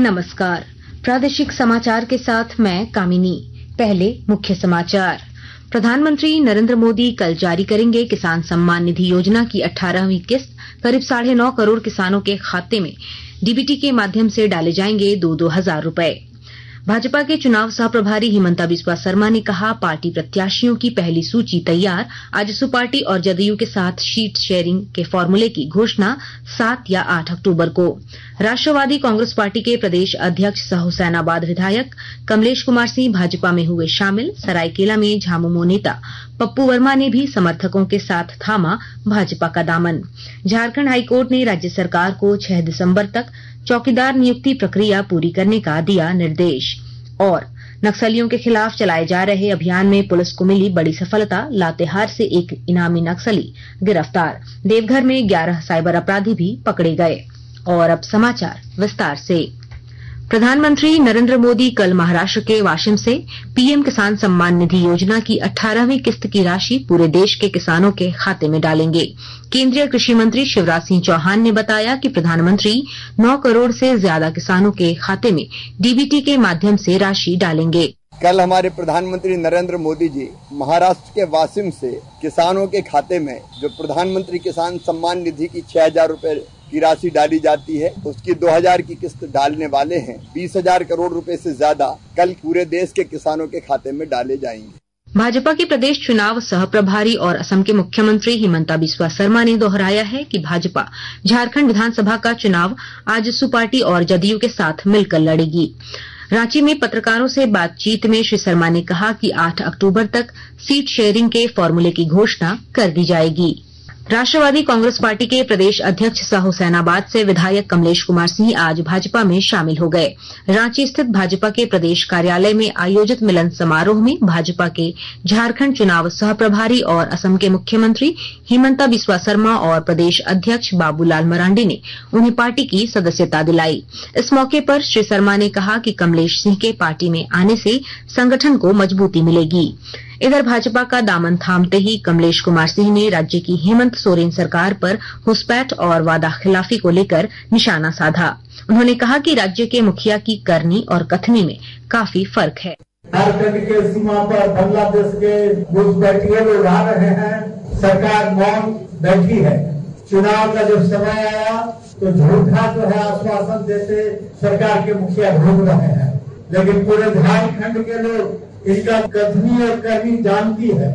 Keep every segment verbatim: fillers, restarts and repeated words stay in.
नमस्कार, प्रादेशिक समाचार के साथ मैं कामिनी। पहले मुख्य समाचार। प्रधानमंत्री नरेंद्र मोदी कल जारी करेंगे किसान सम्मान निधि योजना की अठारहवीं किस्त। करीब साढ़े नौ करोड़ किसानों के खाते में डीबीटी के माध्यम से डाले जाएंगे दो दो हजार रूपये। भाजपा के चुनाव सह प्रभारी हिमंता बिस्वा शर्मा ने कहा, पार्टी प्रत्याशियों की पहली सूची तैयार। आजसू पार्टी और जदयू के साथ सीट शेयरिंग के फॉर्मूले की घोषणा सात या आठ अक्टूबर को। राष्ट्रवादी कांग्रेस पार्टी के प्रदेश अध्यक्ष सह हुसैनाबाद विधायक कमलेश कुमार सिंह भाजपा में हुए शामिल। सरायकेला में झामुमो नेता पप्पू वर्मा ने भी समर्थकों के साथ थामा भाजपा का दामन। झारखंड हाईकोर्ट ने राज्य सरकार को छह दिसंबर तक चौकीदार नियुक्ति प्रक्रिया पूरी करने का दिया निर्देश। और नक्सलियों के खिलाफ चलाए जा रहे अभियान में पुलिस को मिली बड़ी सफलता। लातेहार से एक इनामी नक्सली गिरफ्तार। देवघर में ग्यारह साइबर अपराधी भी पकड़े गए। और अब समाचार विस्तार से। प्रधानमंत्री नरेंद्र मोदी कल महाराष्ट्र के वाशिम से पीएम किसान सम्मान निधि योजना की अठारहवीं किस्त की राशि पूरे देश के किसानों के खाते में डालेंगे। केंद्रीय कृषि मंत्री शिवराज सिंह चौहान ने बताया कि प्रधानमंत्री नौ करोड़ से ज्यादा किसानों के खाते में डीबीटी के माध्यम से राशि डालेंगे। कल हमारे प्रधानमंत्री नरेंद्र मोदी जी महाराष्ट्र के वाशिम से किसानों के खाते में जो प्रधानमंत्री किसान सम्मान निधि की छह हजार रूपये की राशि डाली जाती है, उसकी दो हजार की किस्त डालने वाले हैं। बीस हजार करोड़ रुपए से ज्यादा कल पूरे देश के किसानों के खाते में डाले जाएंगे। भाजपा के प्रदेश चुनाव सह प्रभारी और असम के मुख्यमंत्री हिमंता बिस्वा शर्मा ने दोहराया है कि भाजपा झारखंड विधानसभा का चुनाव आजसू पार्टी और जदयू के साथ मिलकर लड़ेगी। रांची में पत्रकारों से बातचीत में श्री शर्मा ने कहा कि आठ अक्टूबर तक सीट शेयरिंग के फॉर्मूले की घोषणा कर दी जाएगी। राष्ट्रवादी कांग्रेस पार्टी के प्रदेश अध्यक्ष सह हुसैनाबाद से विधायक कमलेश कुमार सिंह आज भाजपा में शामिल हो गए। रांची स्थित भाजपा के प्रदेश कार्यालय में आयोजित मिलन समारोह में भाजपा के झारखंड चुनाव सह प्रभारी और असम के मुख्यमंत्री हिमंता बिस्वा शर्मा और प्रदेश अध्यक्ष बाबूलाल मरांडी ने उन्हें पार्टी की सदस्यता दिलाई। इस मौके पर श्री शर्मा ने कहा कि कमलेश सिंह के पार्टी में आने से संगठन को मजबूती मिलेगी। इधर भाजपा का दामन थामते ही कमलेश कुमार सिंह ने राज्य की हेमंत सोरेन सरकार पर घुसपैठ और वादा खिलाफी को लेकर निशाना साधा। उन्होंने कहा कि राज्य के मुखिया की करनी और कथनी में काफी फर्क है। झारखंड के सीमा पर बांग्लादेश के घुसपैठिए लोग आ रहे हैं, सरकार मौन बैठी है। चुनाव का जब समय आया तो झूठा जो है आश्वासन देते सरकार के मुखिया घूम रहे हैं, लेकिन पूरे झारखंड के लोग इनका कथनी और करनी जानती है।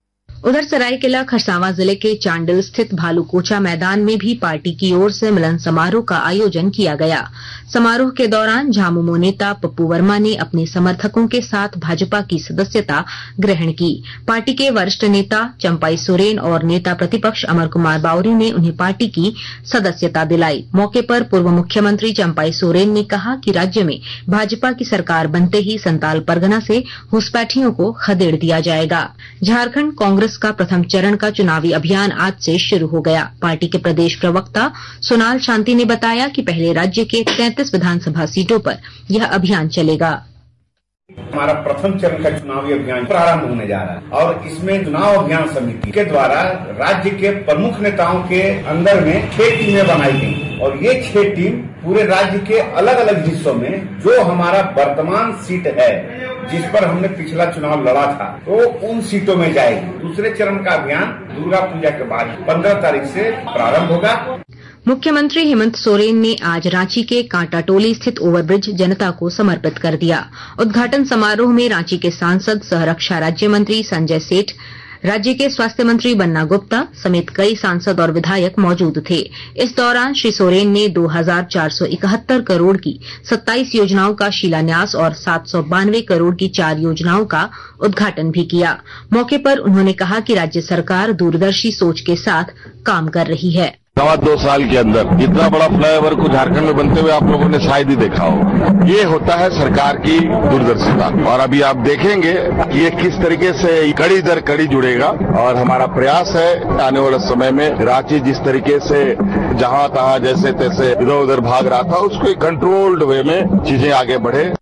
उधर सरायकेला खरसावां जिले के चांडिल स्थित भालूकोचा मैदान में भी पार्टी की ओर से मिलन समारोह का आयोजन किया गया। समारोह के दौरान झामुमो नेता पप्पू वर्मा ने अपने समर्थकों के साथ भाजपा की सदस्यता ग्रहण की। पार्टी के वरिष्ठ नेता चंपाई सोरेन और नेता प्रतिपक्ष अमर कुमार बावरी ने उन्हें पार्टी की सदस्यता दिलाई। मौके पर पूर्व मुख्यमंत्री चंपाई सोरेन ने कहा कि राज्य में भाजपा की सरकार बनते ही संताल परगना से घुसपैठियों को खदेड़ दिया जाएगा। झारखंड कांग्रेस का प्रथम चरण का चुनावी अभियान आज से शुरू हो गया। पार्टी के प्रदेश प्रवक्ता सोनाल शांति ने बताया कि पहले राज्य के तैंतीस विधानसभा सीटों पर यह अभियान चलेगा। हमारा प्रथम चरण का चुनावी अभियान प्रारंभ होने जा रहा है और इसमें चुनाव अभियान समिति के द्वारा राज्य के प्रमुख नेताओं के अंदर में छह टीमें बनाई गई और ये छह टीम पूरे राज्य के अलग अलग हिस्सों में जो हमारा वर्तमान सीट है जिस पर हमने पिछला चुनाव लड़ा था तो उन सीटों में जाएगी। दूसरे चरण का अभियान दुर्गा पूजा के बाद पंद्रह तारीख से प्रारंभ होगा। मुख्यमंत्री हेमंत सोरेन ने आज रांची के कांटाटोली स्थित ओवरब्रिज जनता को समर्पित कर दिया। उद्घाटन समारोह में रांची के सांसद सह रक्षा राज्य मंत्री संजय सेठ, राज्य के स्वास्थ्य मंत्री बन्ना गुप्ता समेत कई सांसद और विधायक मौजूद थे। इस दौरान श्री सोरेन ने दो हजार चार सौ इकहत्तर करोड़ की सत्ताईस योजनाओं का शिलान्यास और सात सौ बानवे करोड़ की चार योजनाओं का उद्घाटन भी किया। मौके पर उन्होंने कहा कि राज्य सरकार दूरदर्शी सोच के साथ काम कर रही है। सवा दो साल के अंदर इतना बड़ा फ्लाईओवर को झारखंड में बनते हुए आप लोगों ने शायद ही देखा हो। ये होता है सरकार की दूरदर्शिता और अभी आप देखेंगे ये किस तरीके से कड़ी दर कड़ी जुड़ेगा और हमारा प्रयास है आने वाले समय में रांची जिस तरीके से जहां तहां जैसे तैसे इधर उधर भाग रहा था उसको कंट्रोल्ड वे में चीजें आगे बढ़े।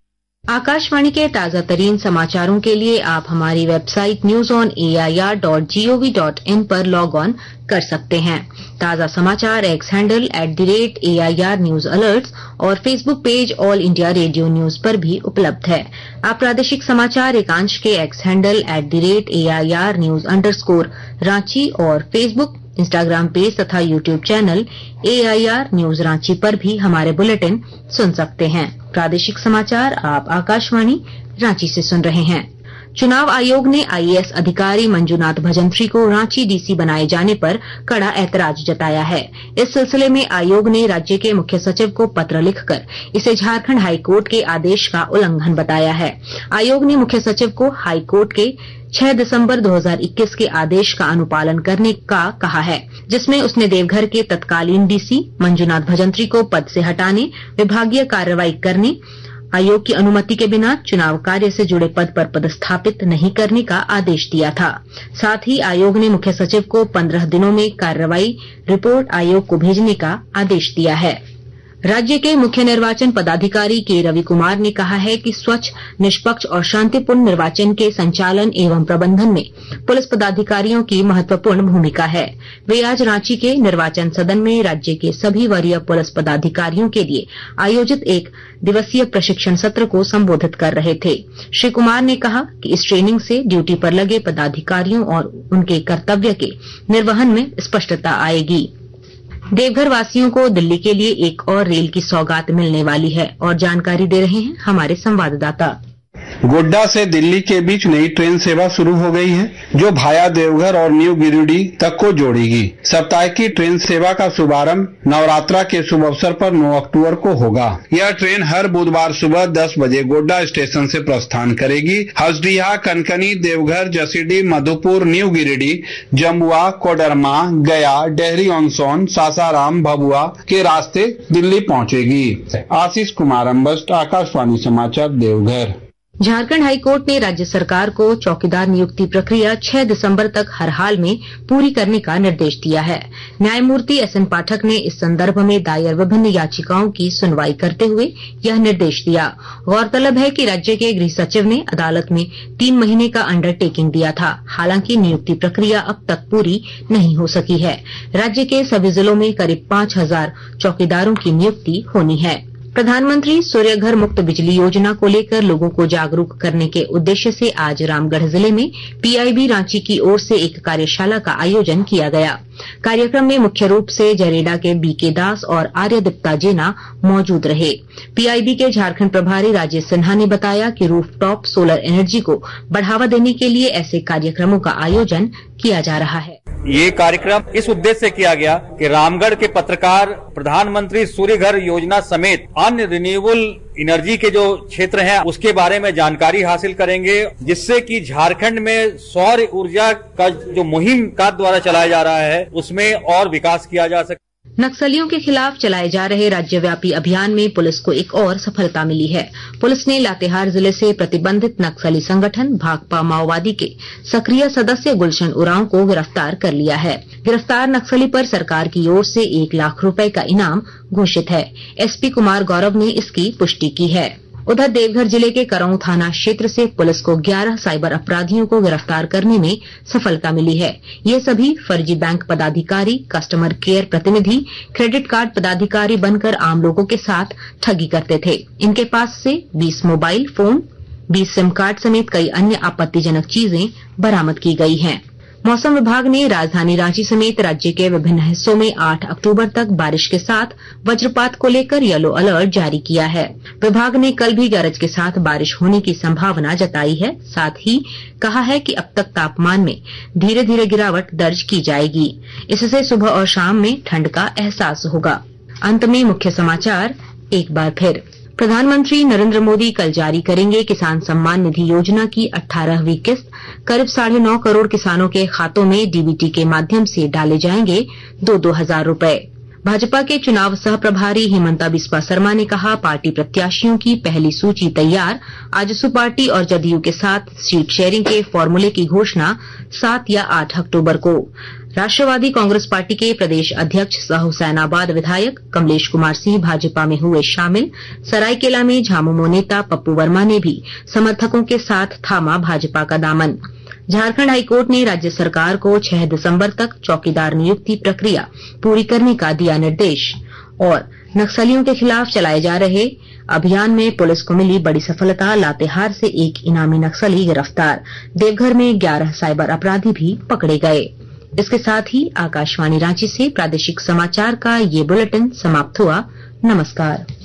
आकाशवाणी के ताजा तरीन समाचारों के लिए आप हमारी website news on A I R dot G O V dot in पर लॉग ऑन कर सकते हैं। ताजा समाचार X handle at the rate A I R news alerts और Facebook page all India radio news पर भी उपलब्ध है। आप प्रादेशिक समाचार एकांश के X handle at the rate A I R news underscore स्कोर रांची और फेसबुक, इंस्टाग्राम पेज तथा YouTube channel A I R news Ranchi पर भी हमारे बुलेटिन सुन सकते हैं। प्रादेशिक समाचार आप आकाशवाणी रांची से सुन रहे हैं। चुनाव आयोग ने आई ए एस अधिकारी मंजूनाथ भजंत्री को रांची डी सी बनाए जाने पर कड़ा ऐतराज जताया है। इस सिलसिले में आयोग ने राज्य के मुख्य सचिव को पत्र लिखकर इसे झारखंड हाईकोर्ट के आदेश का उल्लंघन बताया है। आयोग ने मुख्य सचिव को हाईकोर्ट के छह दिसंबर दो हज़ार इक्कीस के आदेश का अनुपालन करने का कहा है, जिसमें उसने देवघर के तत्कालीन डी सी मंजूनाथ भजंत्री को पद से हटाने, विभागीय कार्रवाई करने, आयोग की अनुमति के बिना चुनाव कार्य से जुड़े पद पर पदस्थापित नहीं करने का आदेश दिया था। साथ ही आयोग ने मुख्य सचिव को पंद्रह दिनों में कार्रवाई रिपोर्ट आयोग को भेजने का आदेश दिया है। राज्य के मुख्य निर्वाचन पदाधिकारी के रवि कुमार ने कहा है कि स्वच्छ, निष्पक्ष और शांतिपूर्ण निर्वाचन के संचालन एवं प्रबंधन में पुलिस पदाधिकारियों की महत्वपूर्ण भूमिका है। वे आज रांची के निर्वाचन सदन में राज्य के सभी वरीय पुलिस पदाधिकारियों के लिए आयोजित एक दिवसीय प्रशिक्षण सत्र को संबोधित कर रहे थे। श्री कुमार ने कहा कि इस ट्रेनिंग से ड्यूटी पर लगे पदाधिकारियों और उनके कर्तव्य के निर्वहन में स्पष्टता आएगी। देवघर वासियों को दिल्ली के लिए एक और रेल की सौगात मिलने वाली है और जानकारी दे रहे हैं हमारे संवाददाता। गोड्डा से दिल्ली के बीच नई ट्रेन सेवा शुरू हो गई है, जो भाया देवघर और न्यू गिरिडीह तक को जोड़ेगी। सप्ताह की ट्रेन सेवा का शुभारंभ नवरात्रा के शुभ अवसर पर नौ अक्टूबर को होगा। यह ट्रेन हर बुधवार सुबह दस बजे गोड्डा स्टेशन से प्रस्थान करेगी। हसडीहा, कनकनी, देवघर, जसीडीह, मधुपुर, न्यू गिरिडीह, जमुआ, कोडरमा, गया, डेहरी ऑन सोन, सासाराम, भभुआ के रास्ते दिल्ली पहुंचेगी। आशीष कुमार अम्बस्ट, आकाशवाणी समाचार, देवघर। झारखंड हाईकोर्ट ने राज्य सरकार को चौकीदार नियुक्ति प्रक्रिया छह दिसंबर तक हर हाल में पूरी करने का निर्देश दिया है। न्यायमूर्ति एस एन पाठक ने इस संदर्भ में दायर विभिन्न याचिकाओं की सुनवाई करते हुए यह निर्देश दिया। गौरतलब है कि राज्य के गृह सचिव ने अदालत में तीन महीने का अंडरटेकिंग दिया था। हालांकि नियुक्ति प्रक्रिया अब तक पूरी नहीं हो सकी है। राज्य के सभी जिलों में करीब पांच हजार चौकीदारों की नियुक्ति होनी है। प्रधानमंत्री सूर्य घर मुक्त बिजली योजना को लेकर लोगों को जागरूक करने के उद्देश्य से आज रामगढ़ जिले में पी आई बी रांची की ओर से एक कार्यशाला का आयोजन किया गया। कार्यक्रम में मुख्य रूप से जरेडा के बीके दास और आर्यदीप्ता जेना मौजूद रहे। पी आई बी के झारखंड प्रभारी राजेश सिन्हा ने बताया कि रूफटॉप सोलर एनर्जी को बढ़ावा देने के लिए ऐसे कार्यक्रमों का आयोजन किया जा रहा है। ये कार्यक्रम इस उद्देश्य से किया गया कि रामगढ़ के पत्रकार प्रधानमंत्री सूर्य घर योजना समेत अन्य रिन्यूएबल एनर्जी के जो क्षेत्र हैं उसके बारे में जानकारी हासिल करेंगे, जिससे कि झारखंड में सौर ऊर्जा का जो मुहिम का द्वारा चलाया जा रहा है उसमें और विकास किया जा सके। नक्सलियों के खिलाफ चलाए जा रहे राज्यव्यापी अभियान में पुलिस को एक और सफलता मिली है। पुलिस ने लातेहार जिले से प्रतिबंधित नक्सली संगठन भाकपा माओवादी के सक्रिय सदस्य गुलशन उरांव को गिरफ्तार कर लिया है। गिरफ्तार नक्सली पर सरकार की ओर से एक लाख रुपए का इनाम घोषित है। एस पी कुमार गौरव ने इसकी पुष्टि की है। उधर देवघर जिले के करौं थाना क्षेत्र से पुलिस को ग्यारह साइबर अपराधियों को गिरफ्तार करने में सफलता मिली है। ये सभी फर्जी बैंक पदाधिकारी, कस्टमर केयर प्रतिनिधि, क्रेडिट कार्ड पदाधिकारी बनकर आम लोगों के साथ ठगी करते थे। इनके पास से बीस मोबाइल फोन, बीस सिम कार्ड समेत कई अन्य आपत्तिजनक चीजें बरामद की गई हैं। मौसम विभाग ने राजधानी रांची समेत राज्य के विभिन्न हिस्सों में आठ अक्टूबर तक बारिश के साथ वज्रपात को लेकर येलो अलर्ट जारी किया है। विभाग ने कल भी गरज के साथ बारिश होने की संभावना जताई है। साथ ही कहा है कि अब तक तापमान में धीरे धीरे गिरावट दर्ज की जाएगी। इससे सुबह और शाम में ठंड का एहसास होगा। अंत में मुख्य समाचार एक बार फिर। प्रधानमंत्री नरेंद्र मोदी कल जारी करेंगे किसान सम्मान निधि योजना की अठारहवीं किस्त। करीब साढ़े नौ करोड़ किसानों के खातों में डी बी टी के माध्यम से डाले जाएंगे दो दो हजार रूपये। भाजपा के चुनाव सह प्रभारी हेमंता बिस्वा शर्मा ने कहा, पार्टी प्रत्याशियों की पहली सूची तैयार। आजसू पार्टी और जदयू के साथ सीट शेयरिंग के फॉर्मूले की घोषणा सात या आठ अक्टूबर को। राष्ट्रवादी कांग्रेस पार्टी के प्रदेश अध्यक्ष सह हुसैनाबाद विधायक कमलेश कुमार सिंह भाजपा में हुए शामिल। सरायकेला में झामुमो नेता पप्पू वर्मा ने भी समर्थकों के साथ थामा भाजपा का दामन। झारखंड हाईकोर्ट ने राज्य सरकार को छह दिसंबर तक चौकीदार नियुक्ति प्रक्रिया पूरी करने का दिया निर्देश। और नक्सलियों के खिलाफ चलाए जा रहे अभियान में पुलिस को मिली बड़ी सफलता, लातेहार से एक इनामी नक्सली गिरफ्तार। देवघर में ग्यारह साइबर अपराधी भी पकड़े गए। इसके साथ ही आकाशवाणी रांची से प्रादेशिक समाचार का ये बुलेटिन समाप्त हुआ। नमस्कार।